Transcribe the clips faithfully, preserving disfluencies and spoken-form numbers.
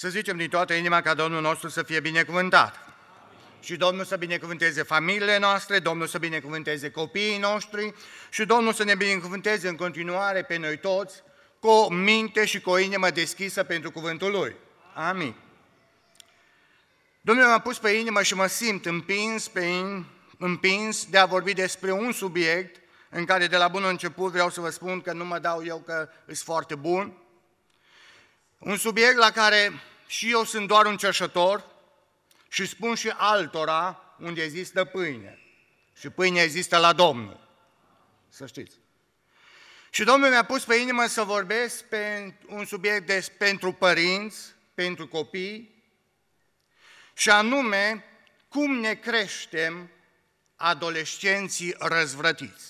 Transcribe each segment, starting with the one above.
Să zicem din toată inima ca Domnul nostru să fie binecuvântat. Și Domnul să binecuvânteze familiile noastre, Domnul să binecuvânteze copiii noștri și Domnul să ne binecuvânteze în continuare pe noi toți cu o minte și cu o inimă deschisă pentru cuvântul Lui. Amin. Domnul m-a pus pe inimă și mă simt împins, pe in, împins de a vorbi despre un subiect în care de la bun început vreau să vă spun că nu mă dau eu că sunt foarte bun. Un subiect la care și eu sunt doar un cerșător și spun și altora unde există pâine. Și pâine există la Domnul, să știți. Și Domnul mi-a pus pe inimă să vorbesc pe un subiect de, pentru părinți, pentru copii, și anume cum ne creștem adolescenții răzvrătiți.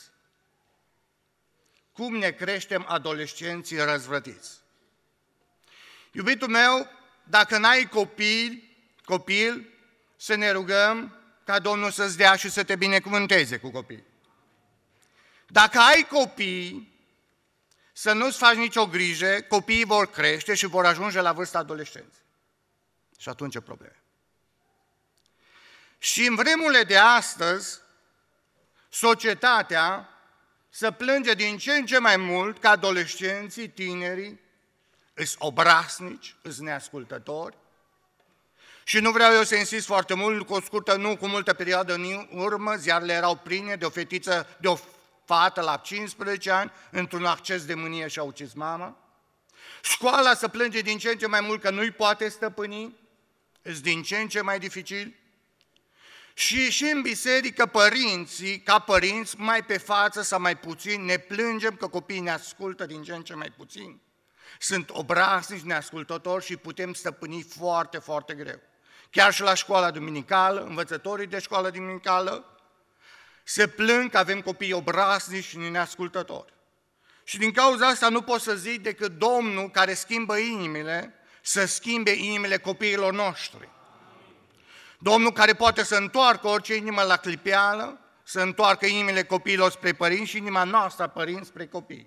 Cum ne creștem adolescenții răzvrătiți. Iubitul meu, dacă n-ai copil, copil, să ne rugăm ca Domnul să-ți dea și să te binecuvânteze cu copii. Dacă ai copii, să nu-ți faci nicio grijă, copiii vor crește și vor ajunge la vârsta adolescenței. Și atunci e probleme. Și în vremurile de astăzi, societatea se plânge din ce în ce mai mult că adolescenții, tinerii, îs obraznici, îs neascultători. Și nu vreau eu să insist foarte mult, cu o scurtă, nu cu multă perioadă în urmă, ziarele erau pline de o fetiță, de o fată la cincisprezece ani, într-un acces de mânie și-a ucis mama. Școala se plânge din ce în ce mai mult că nu-i poate stăpâni, îs din ce în ce mai dificil. Și și în biserică părinții, ca părinți, mai pe față sau mai puțin, ne plângem că copiii ne ascultă din ce în ce mai puțin. Sunt obraznici, neascultători și putem stăpâni foarte, foarte greu. Chiar și la școala duminicală, învățătorii de școală duminicală se plâng că avem copii obraznici și neascultători. Și din cauza asta nu pot să zic decât Domnul care schimbă inimile, să schimbe inimile copiilor noștri. Domnul care poate să întoarcă orice inimă la clipeală, să întoarcă inimile copiilor spre părinți și inima noastră a părinți spre copii.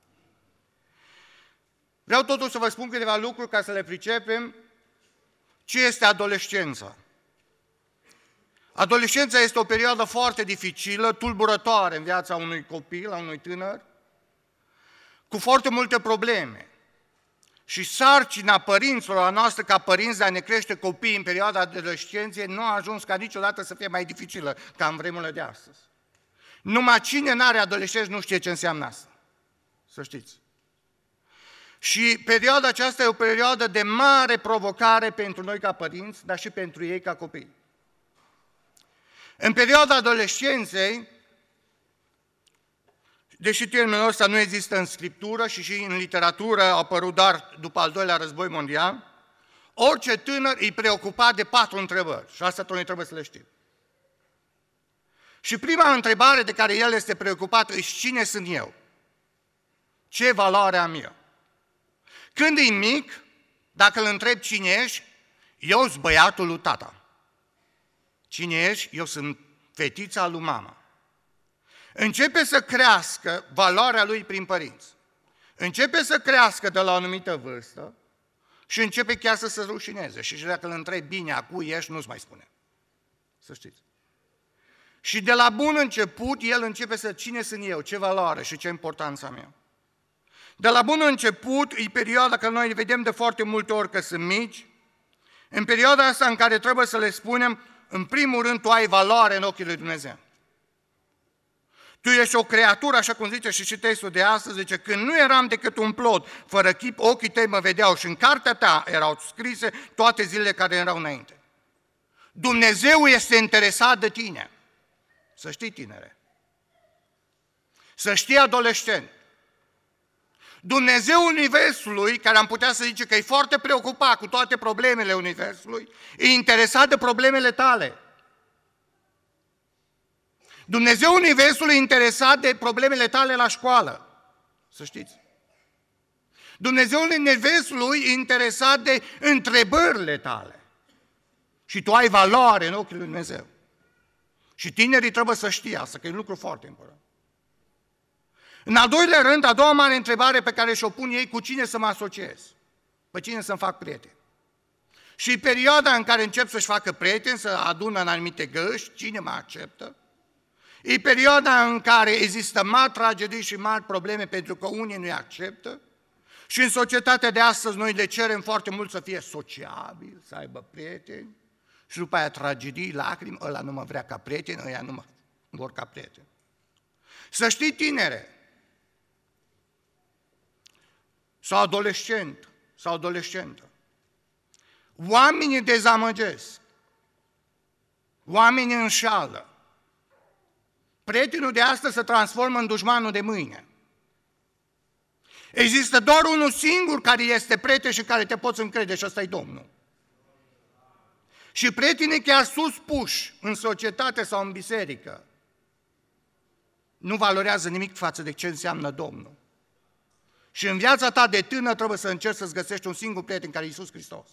Vreau totuși să vă spun câteva lucruri ca să le pricepem ce este adolescența. Adolescența este o perioadă foarte dificilă, tulburătoare în viața unui copil, a unui tânăr, cu foarte multe probleme. Și sarcina părinților a noastră ca părinți de a ne crește copiii în perioada adolescenței nu a ajuns ca niciodată să fie mai dificilă ca în vremurile de astăzi. Numai cine n-are adolescenți nu știe ce înseamnă asta. Să știți. Și perioada aceasta e o perioadă de mare provocare pentru noi ca părinți, dar și pentru ei ca copii. În perioada adolescenței, deși termenul ăsta nu există în Scriptură și și în literatură a apărut doar după al doilea război mondial, orice tânăr îi preocupa de patru întrebări și asta noi trebuie să le știm. Și prima întrebare de care el este preocupat e cine sunt eu? Ce valoare am eu? Când e mic, dacă îl întreb cine ești, eu sunt băiatul lui tata. Cine ești? Eu sunt fetița lui mama. Începe să crească valoarea lui prin părinți. Începe să crească de la o anumită vârstă și începe chiar să se rușineze. Și dacă îl întrebi bine a cui ești, nu-ți mai spune. Să știți. Și de la bun început, el începe să cine sunt eu, ce valoare și ce importanță am eu. De la bun început, e perioada că noi vedem de foarte multe ori că sunt mici, în perioada asta în care trebuie să le spunem, în primul rând, tu ai valoare în ochii lui Dumnezeu. Tu ești o creatură, așa cum zice și și textul de astăzi, zice, când nu eram decât un plod, fără chip, ochii tăi mă vedeau și în cartea ta erau scrise toate zilele care erau înainte. Dumnezeu este interesat de tine. Să știi, tinere. Să știi, adolescent. Dumnezeul Universului, care am putea să zice că e foarte preocupat cu toate problemele Universului, e interesat de problemele tale. Dumnezeul Universului e interesat de problemele tale la școală, să știți. Dumnezeul Universului e interesat de întrebările tale. Și tu ai valoare în ochii lui Dumnezeu. Și tinerii trebuie să știe asta, că e un lucru foarte important. În al doilea rând, a doua mare întrebare pe care și-o pun ei, cu cine să mă asociez? Pe cine să-mi fac prieteni? Și perioada în care încep să-și facă prieteni, să adună în anumite găști, cine mă acceptă. E perioada în care există mari tragedii și mari probleme pentru că unii nu-i acceptă. Și în societatea de astăzi noi le cerem foarte mult să fie sociabili, să aibă prieteni. Și după aia tragedii, lacrimi, ăla nu mă vrea ca prieten, ăia nu mă vor ca prieten. Să știi, tinere, sau adolescent, sau adolescentă, oamenii dezamăgesc, oamenii înșală. Prietenul de astăzi se transformă în dușmanul de mâine. Există doar unul singur care este prieten și care te poți încrede și ăsta e Domnul. Și prietenii chiar sus puși în societate sau în biserică nu valorează nimic față de ce înseamnă Domnul. Și în viața ta de tânăr trebuie să încerci să-ți găsești un singur prieten care e Iisus Hristos.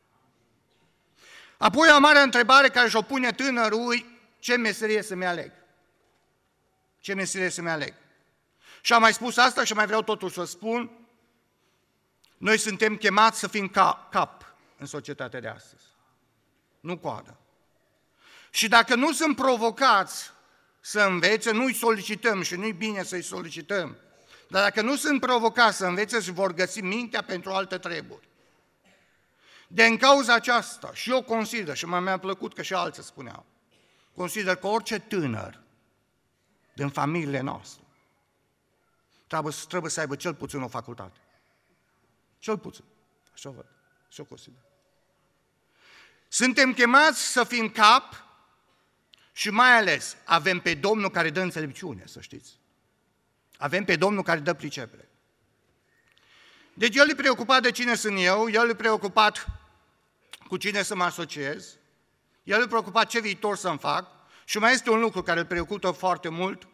Apoi o mare întrebare care și-o pune tânărul, ce meserie să-mi aleg? Ce meserie să-mi aleg? Și am mai spus asta și mai vreau totul să spun, noi suntem chemați să fim ca, cap în societatea de astăzi, nu coadă. Și dacă nu sunt provocați să învețe, nu-i solicităm și nu-i bine să-i solicităm, dar dacă nu sunt provocați să învețe, își vor găsi mintea pentru alte treburi. De în cauza aceasta, și eu consider, și mi-a plăcut că și alții spuneau, consider că orice tânăr din familiile noastre trebuie, trebuie să aibă cel puțin o facultate. Cel puțin. Așa văd. Așa o consider. Suntem chemați să fim cap și mai ales avem pe Domnul care dă înțelepciune, să știți. Avem pe Domnul care dă pricepere. Deci El e preocupat de cine sunt eu, El e preocupat cu cine să mă asociez, El e preocupat ce viitor să-mi fac și mai este un lucru care îl preocupă foarte mult,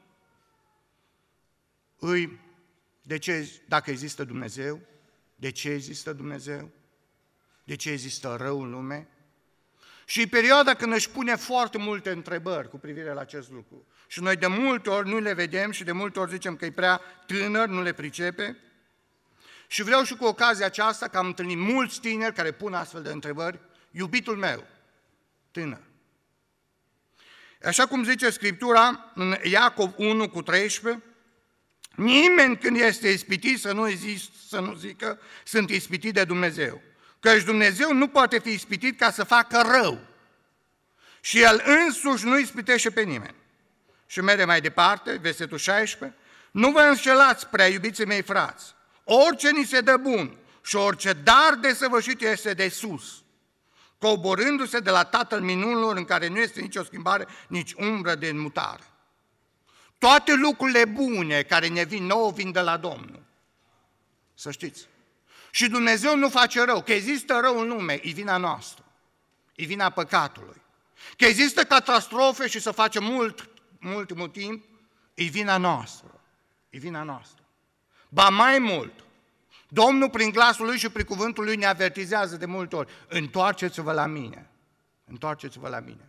îi de ce, dacă există Dumnezeu, de ce există Dumnezeu, de ce există rău în lume. Și e perioada când își pune foarte multe întrebări cu privire la acest lucru. Și noi de multe ori nu le vedem și de multe ori zicem că e prea tânăr, nu le pricepe. Și vreau și cu ocazia aceasta, că am întâlnit mulți tineri care pun astfel de întrebări, iubitul meu, tânăr. Așa cum zice Scriptura în Iacov unu cu treisprezece, nimeni când este ispitit să nu, exist, să nu zică sunt ispitit de Dumnezeu. Căci Dumnezeu nu poate fi ispitit ca să facă rău. Și El însuși nu ispitește pe nimeni. Și merge mai departe, versetul șaisprezece, nu vă înșelați, prea iubiții mei frați, orice ni se dă bun și orice dar desăvârșit este de sus, coborându-se de la Tatăl minunilor în care nu este nicio schimbare, nici umbră de înmutare. Toate lucrurile bune care ne vin nouă vin de la Domnul. Să știți. Și Dumnezeu nu face rău. Că există rău în lume, e vina noastră. E vina păcatului. Că există catastrofe și să facem mult, mult, mult timp, e vina noastră. E vina noastră. Ba mai mult, Domnul prin glasul Lui și prin cuvântul Lui ne avertizează de multe ori. Întoarceți-vă la mine. Întoarceți-vă la mine.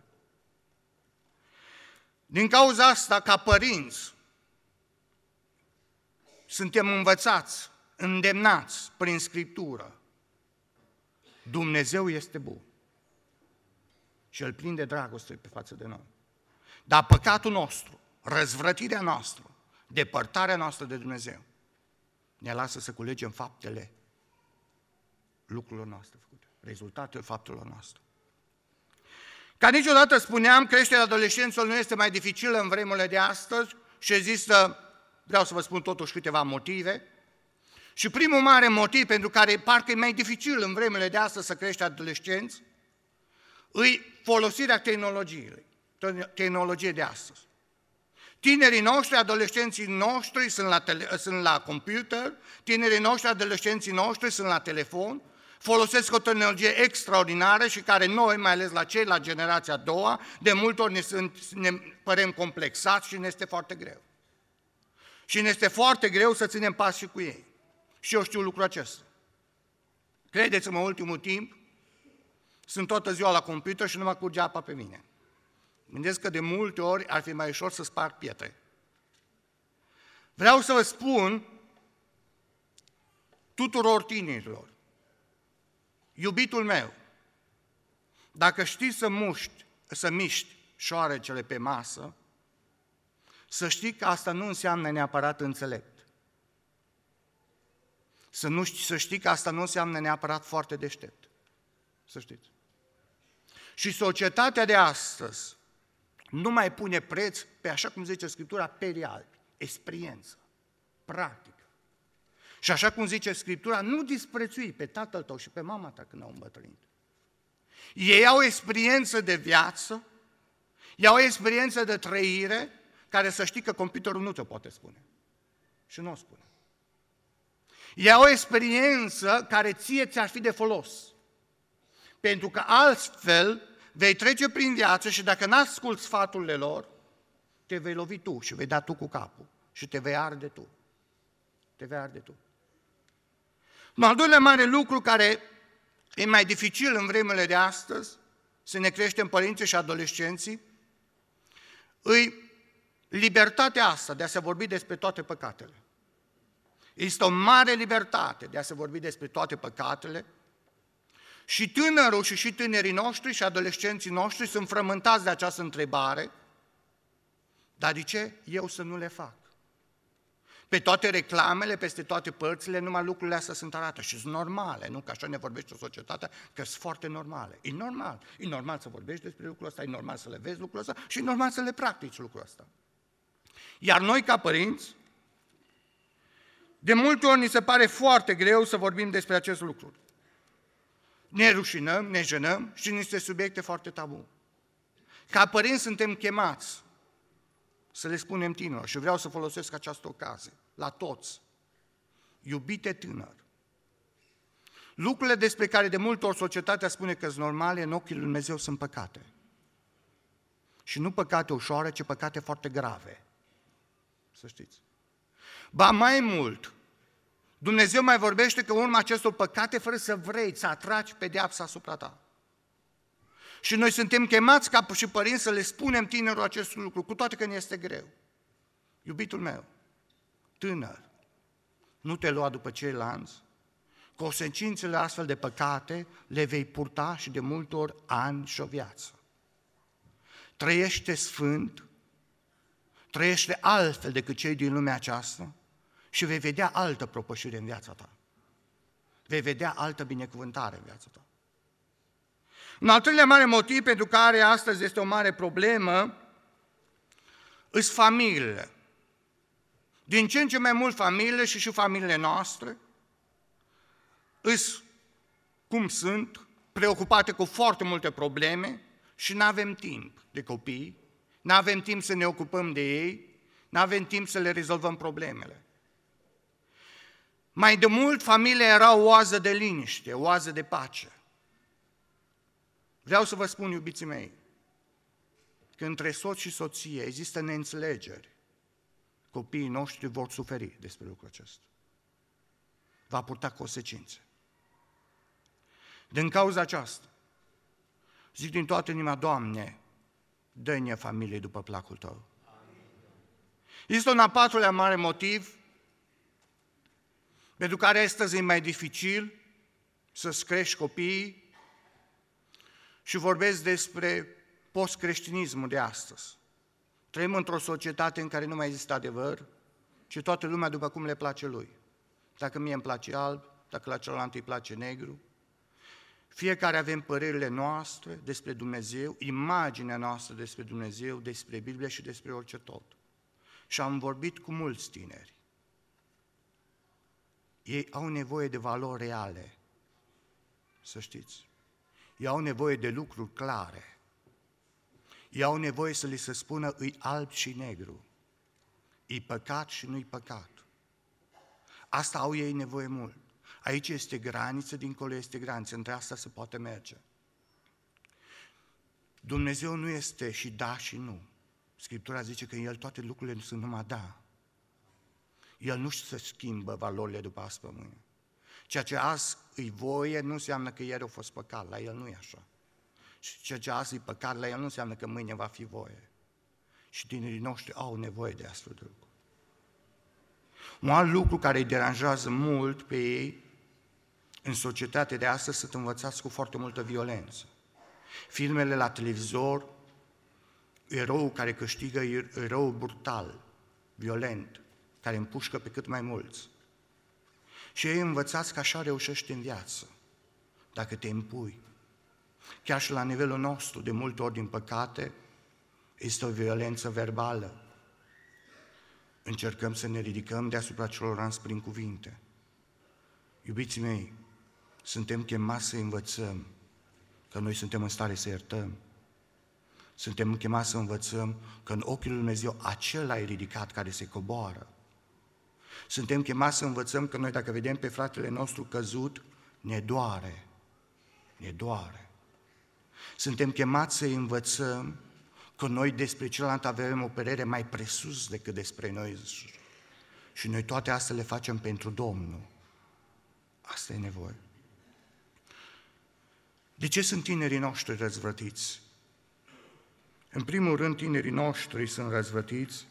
Din cauza asta, ca părinți, suntem învățați, îndemnați prin Scriptură. Dumnezeu este bun și El plin de dragoste pe față de noi. Dar păcatul nostru, răzvrătirea noastră, depărtarea noastră de Dumnezeu, ne lasă să culegem faptele lucrurilor noastre făcute, rezultatele faptelor noastre. Ca niciodată spuneam, creșterea adolescenților nu este mai dificilă în vremurile de astăzi și există, vreau să vă spun totuși câteva motive. Și primul mare motiv pentru care parcă e mai dificil în vremurile de astăzi să crește adolescenți, îi folosirea tehnologiei, tehnologiei de astăzi. Tinerii noștri, adolescenții noștri sunt la, tele, sunt la computer, tinerii noștri, adolescenții noștri sunt la telefon, folosesc o tehnologie extraordinară și care noi, mai ales la cei la generația a doua, de multe ori ne, sunt, ne părem complexați și ne este foarte greu. Și ne este foarte greu să ținem pas și cu ei. Și eu știu lucrul acesta. Credeți-mă, ultimul timp, sunt toată ziua la computer și nu mă curge apa pe mine. Gândesc că de multe ori ar fi mai ușor să sparg pietre. Vreau să vă spun tuturor tinerilor, iubitul meu, Dacă știi să muști, să miști șoarecele pe masă, să știi că asta nu înseamnă neapărat înțelept. Să, nu știi, să știi că asta nu înseamnă neapărat foarte deștept. Să știți. Și societatea de astăzi nu mai pune preț pe, așa cum zice Scriptura, perii albi, experiență, practică. Și așa cum zice Scriptura, nu disprețui pe tatăl tău și pe mama ta când au îmbătrânit. Ei au o experiență de viață, ei au o experiență de trăire, care să știi că computerul nu ți-o poate spune. Și nu o spune. Ei au o experiență care ție ți-ar fi de folos. Pentru că altfel vei trece prin viață și dacă n-asculți sfaturile lor, te vei lovi tu și vei da tu cu capul și te vei arde tu. Te vei arde tu. Un al doilea mare lucru care e mai dificil în vremurile de astăzi, să ne creștem părinții și adolescenții, îi libertatea asta de a se vorbi despre toate păcatele. Este o mare libertate de a se vorbi despre toate păcatele și tânărul și și tinerii noștri și adolescenții noștri sunt frământați de această întrebare, dar de ce eu să nu le fac? Pe toate reclamele, peste toate părțile, numai lucrurile astea sunt arată și sunt normale, nu? Că așa ne vorbește societatea, că sunt foarte normale. E normal. E normal să vorbești despre lucrul ăsta, e normal să le vezi lucrul ăsta și e normal să le practici lucrul ăsta. Iar noi, ca părinți, de multe ori ni se pare foarte greu să vorbim despre acest lucru. Ne rușinăm, ne jenăm și niște subiecte foarte tabu. Ca părinți suntem chemați să le spunem tinerilor și vreau să folosesc această ocazie la toți. Iubite tânăr, lucrurile despre care de multe ori societatea spune că sunt normale, în ochii lui Dumnezeu sunt păcate. Și nu păcate ușoare, ci păcate foarte grave. Să știți. Ba mai mult, Dumnezeu mai vorbește că în urma acestor păcate, fără să vrei, să atragi pedeapsa asupra ta. Și noi suntem chemați ca și părinți să le spunem tinerilor acest lucru, cu toate că ne este greu. Iubitul meu, tânăr, nu te lua după ceilalți, consecințele astfel de păcate le vei purta și de multe ori ani și o viață. Trăiește sfânt, trăiește altfel decât cei din lumea aceasta și vei vedea altă propășire în viața ta. Vei vedea altă binecuvântare în viața ta. Un al treilea mare motiv pentru care astăzi este o mare problemă îs familiile. Din ce în ce mai mult familiile și și familiile noastre îs, cum sunt, preocupate cu foarte multe probleme și nu avem timp de copii, nu avem timp să ne ocupăm de ei, nu avem timp să le rezolvăm problemele. Mai de mult, familia era o oază de liniște, o oază de pace. Vreau să vă spun, iubiții mei, că între soț și soție există neînțelegeri. Copiii noștri vor suferi despre lucrul acesta. Va purta consecințe. Din cauza aceasta, zic din toată inima, Doamne, dă-ne familie după placul Tău. Este un al patrulea mare motiv pentru care astăzi e mai dificil să-ți crești copiii și vorbesc despre post-creștinismul de astăzi. Trăim într-o societate în care nu mai există adevăr, ci toată lumea după cum le place lui. Dacă mie îmi place alb, dacă la celălalt îi place negru. Fiecare avem părerile noastre despre Dumnezeu, imaginea noastră despre Dumnezeu, despre Biblie și despre orice tot. Și am vorbit cu mulți tineri. Ei au nevoie de valori reale, să știți. Ei au nevoie de lucruri clare. Ei au nevoie să li se spună îi alb și negru, îi păcat și nu-i păcat. Asta au ei nevoie mult. Aici este graniță, dincolo este graniță, între asta se poate merge. Dumnezeu nu este și da și nu. Scriptura zice că în El toate lucrurile sunt numai da. El nu se schimbă valorile după azi pe mâine. Ceea ce azi îi voie nu înseamnă că ieri a fost păcat, la El nu e așa. Și ceea ce azi e păcat, la El nu înseamnă că mâine va fi voie. Și tinerii noștri au nevoie de astfel de lucruri. Un alt lucru care îi deranjează mult pe ei în societatea de astăzi sunt învățați cu foarte multă violență. filmele la televizor, erou care câștigă, erou brutal, violent, care împușcă pe cât mai mulți. Și ei învățați că așa reușești în viață, dacă te impui. Chiar și la nivelul nostru, de multe ori, din păcate, este o violență verbală. Încercăm să ne ridicăm deasupra celorlalți prin cuvinte. Iubiții mei, suntem chemați să învățăm că noi suntem în stare să iertăm. Suntem chemați să învățăm că în ochiul lui Dumnezeu acela e ridicat care se coboară. Suntem chemați să învățăm că noi dacă vedem pe fratele nostru căzut, ne doare. Ne doare. Suntem chemați să învățăm că noi despre celălalt avem o părere mai presus decât despre noi. Și noi toate astea le facem pentru Domnul. Asta e nevoie. De ce sunt tinerii noștri răzvrătiți? În primul rând, tinerii noștri sunt răzvrătiți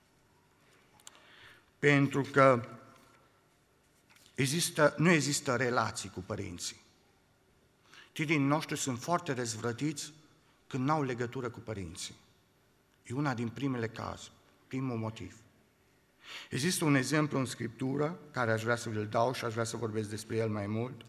pentru că există, nu există relații cu părinții. Tinerii noștri sunt foarte răzvrătiți când n-au legătură cu părinții. E una din primele cazuri, primul motiv. Există un exemplu în Scriptură, care aș vrea să vi-l dau și aș vrea să vorbesc despre el mai mult.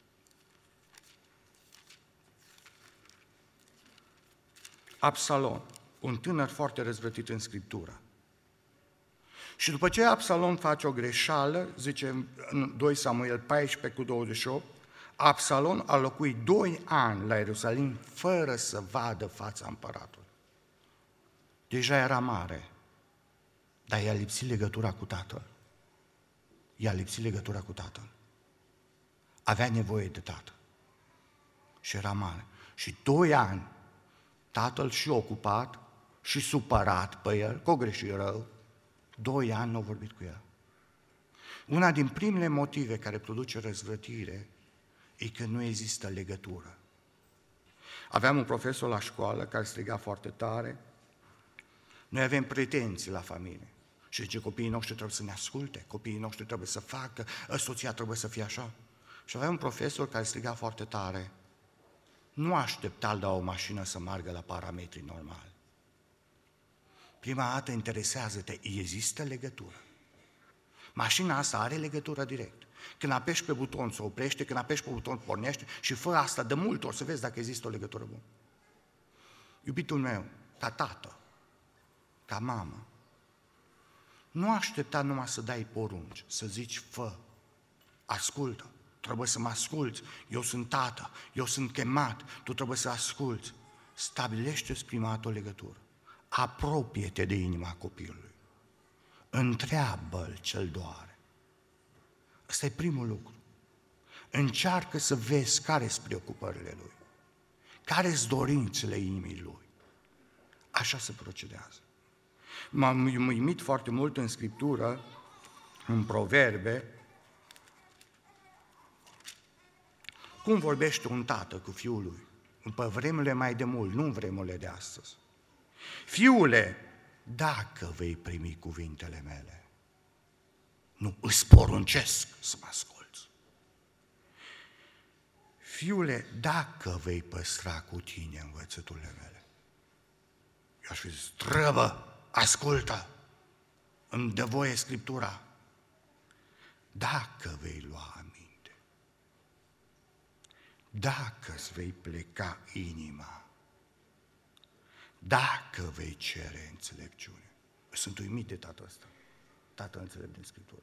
Absalom, un tânăr foarte răzvrătit în Scriptură. Și după ce Absalom face o greșeală, zice în doi Samuel paisprezece cu douăzeci și opt, Absalom a locuit doi ani la Ierusalim fără să vadă fața împăratului. Deja era mare, dar i-a lipsit legătura cu tatăl. I-a lipsit legătura cu tatăl. Avea nevoie de tatăl. Și era mare. Și doi ani, tatăl și ocupat și supărat pe el, că o greși rău, doi ani nu a vorbit cu el. Una din primele motive care produce răzvrătire e că nu există legătură. Aveam un profesor la școală care striga foarte tare, noi avem pretenții la familie. Și zice, copiii noștri trebuie să ne asculte, copiii noștri trebuie să facă, soția trebuie să fie așa. Și aveam un profesor care striga foarte tare, nu aștepta la o mașină să meargă la parametri normali. Prima dată interesează-te, există legătură. Mașina asta are legătură direct. Când apeși pe buton se oprește, când apeși pe buton pornește și fă asta de multe ori să vezi dacă există o legătură bună. Iubitul meu, ca tată, ca mamă, nu aștepta numai să dai porunci, să zici fă, ascultă, trebuie să mă asculți, eu sunt tată, eu sunt chemat, tu trebuie să asculți. Stabilește-ți prima dată o legătură. Apropie-te de inima copilului. Întreabă-l ce-l doare. Ăsta e primul lucru. Încearcă să vezi care-s preocupările lui, care-s dorințele inimii lui. Așa se procedează. M-am uimit foarte mult în Scriptură, în Proverbe, cum vorbește un tată cu fiul lui, pe vremurile mai de mult, nu în vremurile de astăzi. Fiule, dacă vei primi cuvintele mele, nu îți poruncesc să mă asculți. Fiule, dacă vei păstra cu tine învățăturile mele, eu aș fi zis, trăbă, ascultă, îmi dă voie Scriptura. Dacă vei lua aminte, dacă îți vei pleca inima, dacă vei cere înțelepciune. Sunt uimit de tatăl ăsta, tatăl înțelept din Scriptură.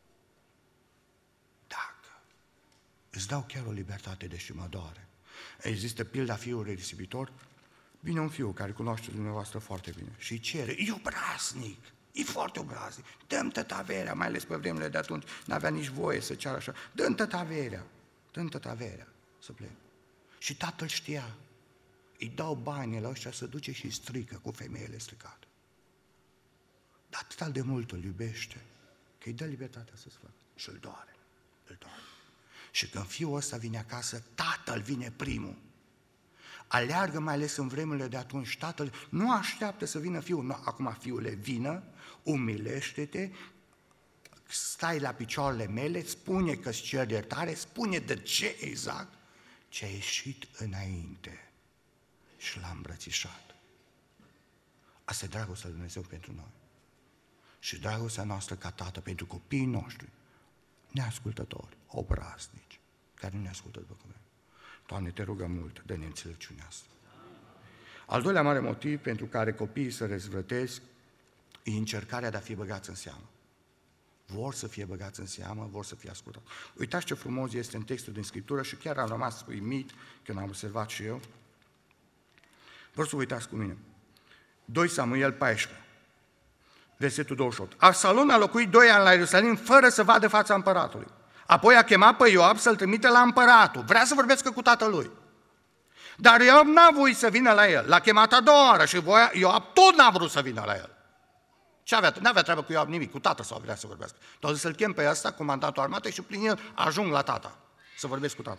Dacă. Îți dau chiar o libertate, deși mă doare. Există pilda fiului risipitor. Vine un fiu care cunoaște dumneavoastră foarte bine și îi cere, e obraznic, e foarte obraznic, dă-mi tăta averea, mai ales pe vremurile de atunci, n-avea nici voie să ceară așa, dă-mi tăta averea, dă-mi tăta averea, să plec. Și tatăl știa, îi dau banii la ăștia să duce și strică cu femeile stricate. Dar atât de mult îl iubește, că îi dă libertatea să-ți facă și îl doare, îl doare. Și când fiul ăsta vine acasă, tatăl vine primul. Aleargă, mai ales în vremurile de atunci, tatăl nu așteaptă să vină fiul. Nu, acum fiule, vină, umilește-te, stai la picioarele mele, spune că-ți cer iertare, spune de ce exact, ce a ieșit înainte. și l-a îmbrățișat. Asta e dragostea lui Dumnezeu pentru noi. Și dragostea noastră ca tată pentru copiii noștri, neascultători, obraznici, care nu ne ascultă după cuvânt. Doamne, te rugăm mult, dă-ne înțelepciunea asta. Al doilea mare motiv pentru care copiii se răzvrătesc e încercarea de a fi băgați în seamă. Vor să fie băgați în seamă, vor să fie ascultați. Uitați ce frumos este în textul din Scriptură și chiar am rămas uimit când am observat și eu. Vreau să vă uitați cu mine. doi Samuel paisprezece, versetul douăzeci și opt. Absalom a locuit doi ani la Ierusalim fără să vadă fața împăratului. Apoi a chemat pe Ioab să-l trimite la împăratul. Vrea să vorbească cu tatălui. Dar Ioab n-a voit să vină la el. L-a chemat a doua oară și voia, Ioab tot n-a vrut să vină la el. Ce avea? N-avea treabă cu Ioab nimic, cu tata sau vrea să vorbească. Doar să-l chem pe ăsta, comandantul armatei, și prin el ajung la tata, să vorbesc cu tata.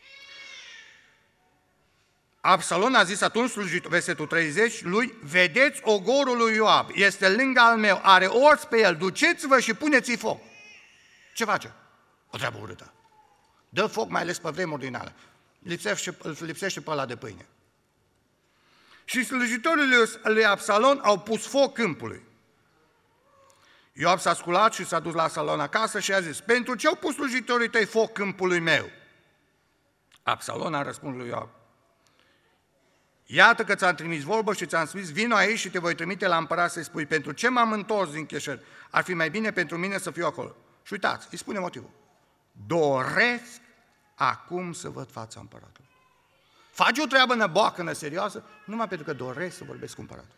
Absalom a zis atunci, slujitor, versetul treizeci, lui, vedeți ogorul lui Ioab, este lângă al meu, are orți pe el, duceți-vă și puneți-i foc. Ce face? O treabă urâtă. Dă foc, mai ales pe vremuri din alea. Lipsește, îl lipsește pe ăla de pâine. Și slujitorii lui Absalom au pus foc câmpului. Ioab s-a sculat și s-a dus la Absalom acasă și a zis, pentru ce au pus slujitorii tăi foc câmpului meu? Absalom a răspuns lui Ioab, iată că ți-am trimis vorbă și ți-am spus, vino aici și te voi trimite la împărat să-i spui, pentru ce m-am întors din Cheșer? Ar fi mai bine pentru mine să fiu acolo. Și uitați, îi spune motivul. Doresc acum să văd fața împăratului. Faci o treabă năboacănă, serioasă, numai pentru că doresc să vorbesc cu împăratul.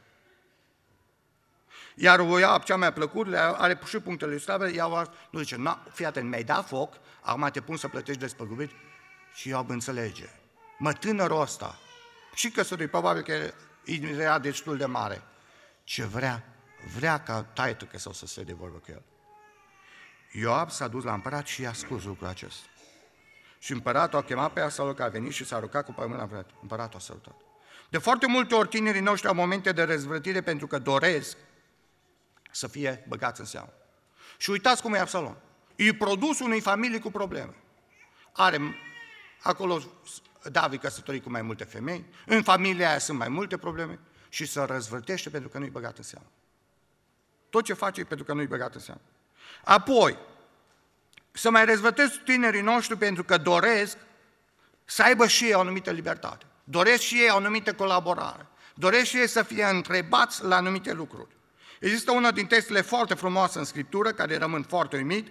Iar o Ioab, cea mai plăcut, are și punctele lui slabe, Ioab nu zice, no, fii atent, mi-ai dat foc, acum te pun să plătești despăgubiri. Și Ioab înțelege. Mă, tânărul ăsta, și căsătorit, probabil că era destul de mare, ce vrea, vrea ca taică sau să se de vorbă cu el. Ioab s-a dus la împărat și i-a spus lucrul acesta. Și împăratul a chemat pe Absalom, că a venit și s-a rugat cu pământ la împărat. Împăratul a salutat. De foarte multe ori tinerii noștri au momente de răzvrătire pentru că doresc să fie băgați în seamă. Și uitați cum e Absalom. E produs unei familii cu probleme. Are acolo David căsătorit cu mai multe femei, în familia aia sunt mai multe probleme și se răzvrătește pentru că nu-i băgat în seamă. Tot ce face e pentru că nu-i băgat în seamă. Apoi, să mai răzvrătesc tinerii noștri pentru că doresc să aibă și ei o anumită libertate. Doresc și ei o anumită colaborare. Doresc și ei să fie întrebați la anumite lucruri. Există una din textele foarte frumoase în Scriptură, care rămân foarte uimit.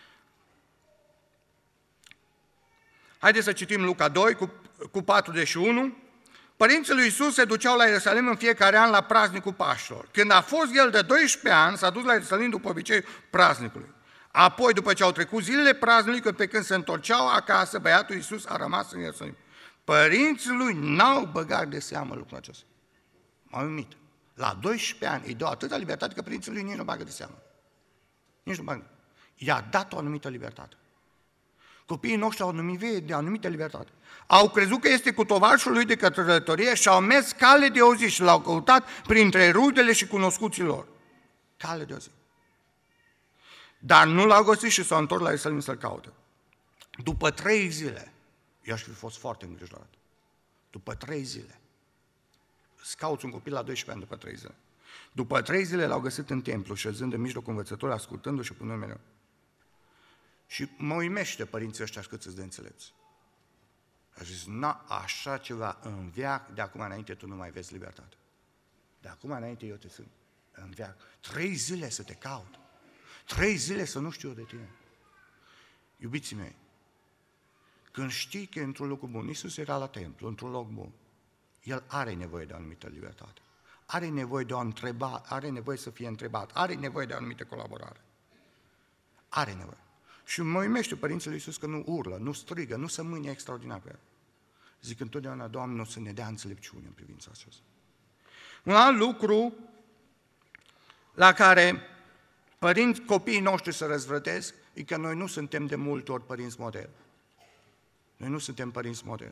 Haideți să citim Luca doi cu, cu patruzeci și unu. Părinții lui Iisus se duceau la Ierusalim în fiecare an la praznicul Paștilor. Când a fost el de doisprezece ani, s-a dus la Ierusalim după obiceiul praznicului. Apoi, după ce au trecut zilele praznicului, pe când se întorceau acasă, băiatul Iisus a rămas în Ierusalim. Părinții lui n-au băgat de seamă lucrul acesta. M-a uimit. La doisprezece ani îi dă atâta libertate că părinții lui nici nu bagă de seamă. Nici nu bagă. I-a dat o anumită libertate. Copiii noștri au numit de anumită libertate. Au crezut că este cu tovarășul lui de călătorie și au mers cale de o zi și l-au căutat printre rudele și cunoscuții lor. Cale de o zi. Dar nu l-au găsit și s-au întors la Ierusalim să-l caute. După trei zile, eu aș fi fost foarte îngrijorat. După trei zile. Îți cauți un copil la doisprezece ani după trei zile. După trei zile l-au găsit în templu, șezând în mijlocul învățătorului, ascultându-și și punând mereu. Și mă uimește părinții ăștia cât îți de înțelepți. A zis, na, așa ceva în veac, de acum înainte tu nu mai vezi libertate. De acum înainte eu te sunt în veac. Trei zile să te caut. Trei zile să nu știu eu de tine. Iubiții mei, când știi că e într-un loc bun, Iisus era la templu, într-un loc bun, El are nevoie de o anumită libertate. Are nevoie de o întrebare, are nevoie să fie întrebat, are nevoie de o anumită colaborare. Are nevoie. Și mă uimește părinții lui Iisus că nu urlă, nu strigă, nu se mânie extraordinar pe el. Zic întotdeauna, Doamne, o să ne dea înțelepciune în privința aceasta. Un alt lucru la care părinți, copiii noștri se răzvrătesc, e că noi nu suntem de multe ori părinți model. Noi nu suntem părinți model.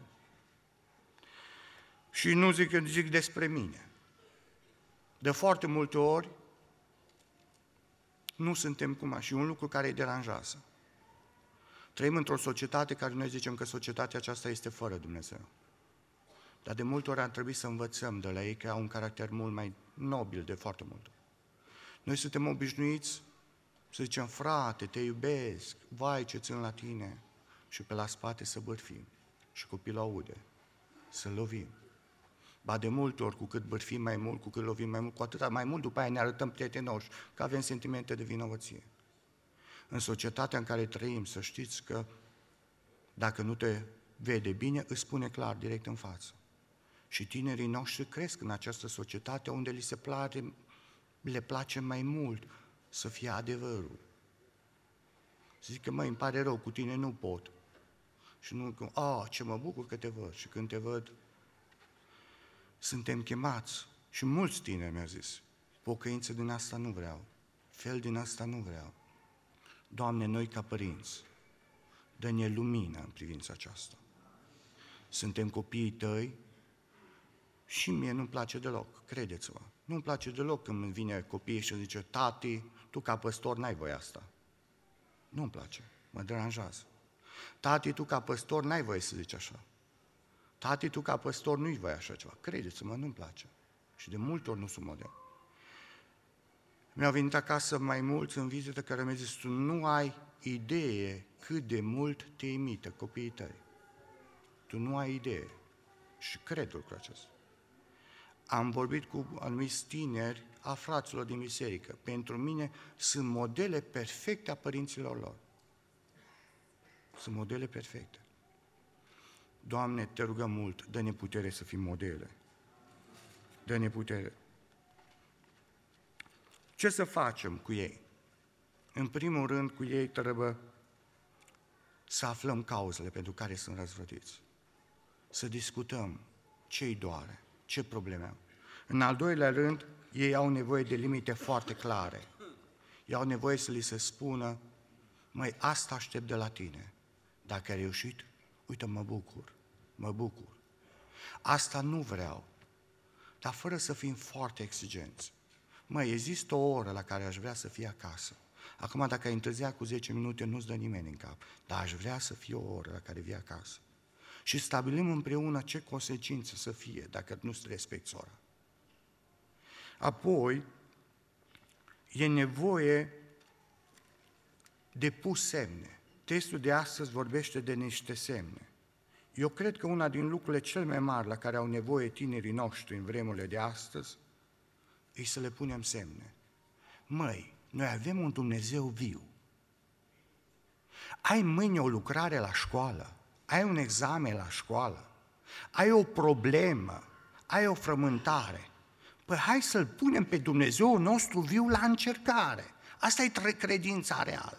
Și nu zic, zic despre mine. De foarte multe ori nu suntem cum și un lucru care îi deranjează. Trăim într-o societate care noi zicem că societatea aceasta este fără Dumnezeu. Dar de multe ori ar trebui să învățăm de la ei că au un caracter mult mai nobil de foarte mult. Noi suntem obișnuiți să zicem, frate, te iubesc, vai ce țin la tine, și pe la spate să bârfim. Și copilul aude, să lovim. Ba de multe ori, cu cât bârfim mai mult, cu cât lovim mai mult, cu atât mai mult după aia ne arătăm prietenoși, că avem sentimente de vinovăție. În societatea în care trăim, să știți că dacă nu te vede bine, îți spune clar, direct în față. Și tinerii noștri cresc în această societate unde li se place, le place mai mult să fie adevărul. Zic că, măi, îmi pare rău, cu tine nu pot. Și nu că, a, ce mă bucur că te văd. Și când te văd, suntem chemați. Și mulți tineri mi-au zis, pocăință din asta nu vreau, fel din asta nu vreau. Doamne, noi ca părinți, dă-ne lumină în privința aceasta. Suntem copiii tăi și mie nu-mi place deloc, credeți-mă. Nu-mi place deloc când îmi vine copiii și zice, tati, tu ca păstor n-ai voie asta. Nu-mi place, mă deranjează. Tati, tu ca păstor n-ai voie să zici așa. Tati, tu ca păstor nu-i voie așa ceva. Credeți-mă, nu-mi place. Și de multe ori nu sunt model. Mi-au venit acasă mai mulți în vizită care mi-au zis, tu nu ai idee cât de mult te imită copiii tăi. Tu nu ai idee. Și cred lucrul acesta. Am vorbit cu anumiți tineri a fraților din biserică. Pentru mine sunt modele perfecte a părinților lor. Sunt modele perfecte. Doamne, te rugăm mult, dă-ne putere să fim modele. Dă-ne putere. Ce să facem cu ei? În primul rând, cu ei trebuie să aflăm cauzele pentru care sunt răzvrătiți. Să discutăm ce-i doare, ce probleme au. În al doilea rând, ei au nevoie de limite foarte clare. Ei au nevoie să li se spună, măi, asta aștept de la tine. Dacă ai reușit, uite, mă bucur, mă bucur. Asta nu vreau, dar fără să fim foarte exigenți. Măi, există o oră la care aș vrea să fie acasă. Acum, dacă ai întârziat cu zece minute, nu-ți dă nimeni în cap. Dar aș vrea să fie o oră la care vii acasă. Și stabilim împreună ce consecințe să fie dacă nu-ți respecti ora. Apoi, e nevoie de pus semne. Textul de astăzi vorbește de niște semne. Eu cred că una din lucrurile cel mai mari la care au nevoie tinerii noștri în vremurile de astăzi e să le punem semne. Măi, noi avem un Dumnezeu viu. Ai mâine o lucrare la școală, ai un examen la școală, ai o problemă, ai o frământare. Păi hai să-L punem pe Dumnezeu nostru viu la încercare. Asta e credința reală.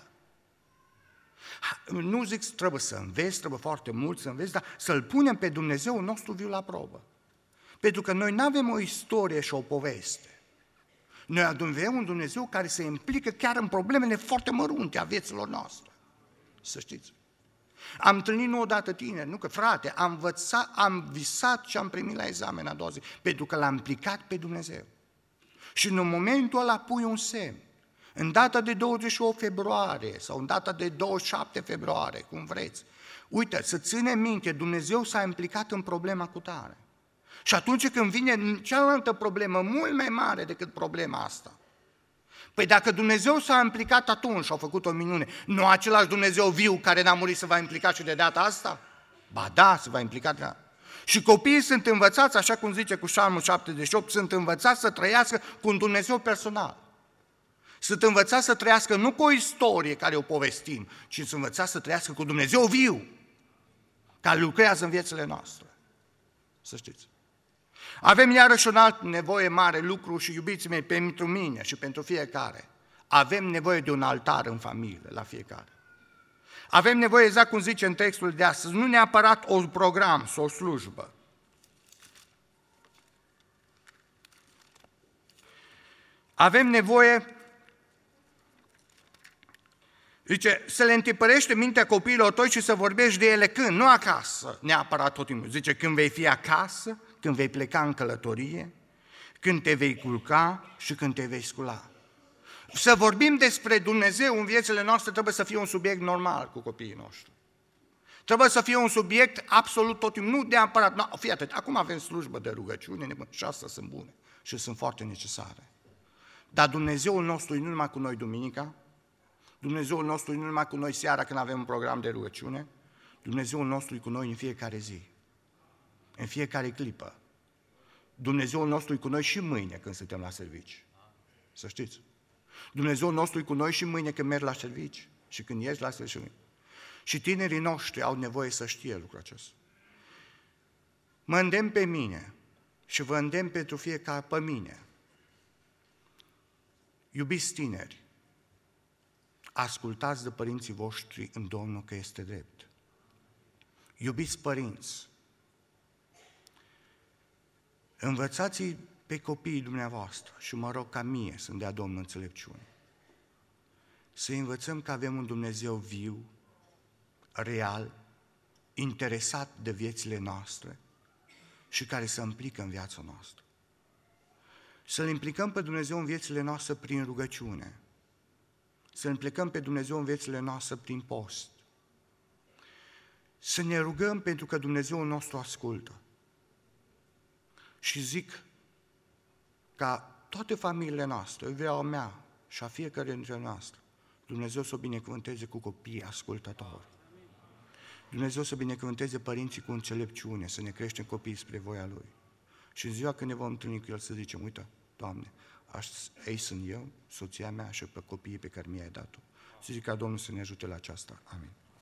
Nu zic trebuie să înveți, trebuie foarte mult să înveți, dar să-L punem pe Dumnezeu nostru viu la probă. Pentru că noi nu avem o istorie și o poveste. Noi avem un Dumnezeu care se implică chiar în problemele foarte mărunte a vieților noastre. Să știți. Am întâlnit nu odată tineri, nu că frate, am învățat, am visat și am primit la examen a doua zi, pentru că l-am implicat pe Dumnezeu. Și în momentul ăla pui un semn. În data de douăzeci și opt februarie sau în data de douăzeci și șapte februarie, cum vreți, uite, să ține minte, Dumnezeu s-a implicat în problema cu tare. Și atunci când vine cealaltă problemă mult mai mare decât problema asta, păi dacă Dumnezeu s-a implicat atunci și a făcut o minune, nu același Dumnezeu viu care n-a murit se va implica și de data asta? Ba da, se va implica de data. Și copiii sunt învățați, așa cum zice cu Psalmul șaptezeci și opt, sunt învățați să trăiască cu un Dumnezeu personal. Sunt învățați să trăiască nu cu o istorie care o povestim, ci sunt învățați să trăiască cu Dumnezeu viu, care lucrează în viețile noastre. Să știți. Avem iarăși un alt nevoie mare lucru și iubiții mei, pentru mine și pentru fiecare. Avem nevoie de un altar în familie, la fiecare. Avem nevoie, exact cum zice în textul de astăzi, nu neapărat un program sau o slujbă. Avem nevoie, zice, să le întipărește mintea copiilor tăi și să vorbești de ele când? Nu acasă, neapărat tot timpul. Zice, când vei fi acasă, când vei pleca în călătorie, când te vei culca și când te vei scula. Să vorbim despre Dumnezeu în viețile noastre trebuie să fie un subiect normal cu copiii noștri. Trebuie să fie un subiect absolut tot timpul, nu neapărat, no, fii atent, acum avem slujbă de rugăciune, și astea sunt bune și sunt foarte necesare. Dar Dumnezeul nostru e nu numai cu noi duminica, Dumnezeul nostru e nu numai cu noi seara când avem un program de rugăciune, Dumnezeul nostru e cu noi în fiecare zi, în fiecare clipă. Dumnezeul nostru e cu noi și mâine când suntem la servici, să știți. Dumnezeul nostru e cu noi și mâine când mergi la servici și când ieși la servici. Și tinerii noștri au nevoie să știe lucrul acesta. Mă îndemn pe mine și vă îndemn pentru fiecare pe mine. Iubiți tineri, ascultați de părinții voștri în Domnul că este drept. Iubiți părinți, învățați pe copiii dumneavoastră și mă rog ca mie să-mi dea Domnul înțelepciune. Să învățăm că avem un Dumnezeu viu, real, interesat de viețile noastre și care se implică în viața noastră. Să-L implicăm pe Dumnezeu în viețile noastre prin rugăciune. Să implicăm pe Dumnezeu în viețile noastre prin post. Să ne rugăm pentru că Dumnezeul nostru ascultă. Și zic ca toate familiile noastre, vreau a mea și a fiecare dintre noastre, Dumnezeu să o binecuvânteze cu copii ascultători. Dumnezeu să binecuvânteze părinții cu înțelepciune, să ne creștem copiii spre voia Lui. Și în ziua când ne vom întâlni cu El să zicem, uite, Doamne, ei sunt eu, soția mea și pe copiii pe care mi-ai dat-o. Să zic ca Domnul să ne ajute la aceasta. Amin.